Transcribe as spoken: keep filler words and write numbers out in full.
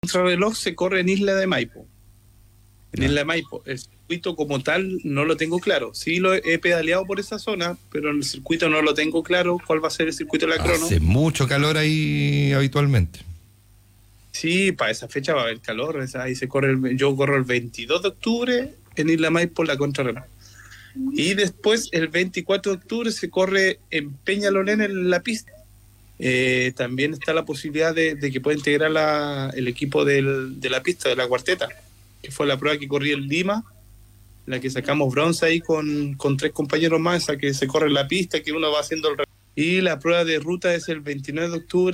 contrarreloj se corre en Isla de Maipo. En Ya. Isla de Maipo. El circuito como tal no lo tengo claro. Sí lo he, he pedaleado por esa zona, pero en el circuito no lo tengo claro cuál va a ser el circuito de la crono. Hace mucho calor ahí habitualmente. Sí, para esa fecha va a haber calor. esa- Ahí se corre. El- yo corro el veintidós de octubre en Isla de Maipo la contrarreloj. Y después, el veinticuatro de octubre, se corre en Peñalolén en la pista. Eh, también está la posibilidad de, de que pueda integrar la, el equipo del, de la pista, de la cuarteta, que fue la prueba que corrí en Lima, la que sacamos bronce ahí con, con tres compañeros más, esa que se corre en la pista, que uno va haciendo el... re- Y la prueba de ruta es el veintinueve de octubre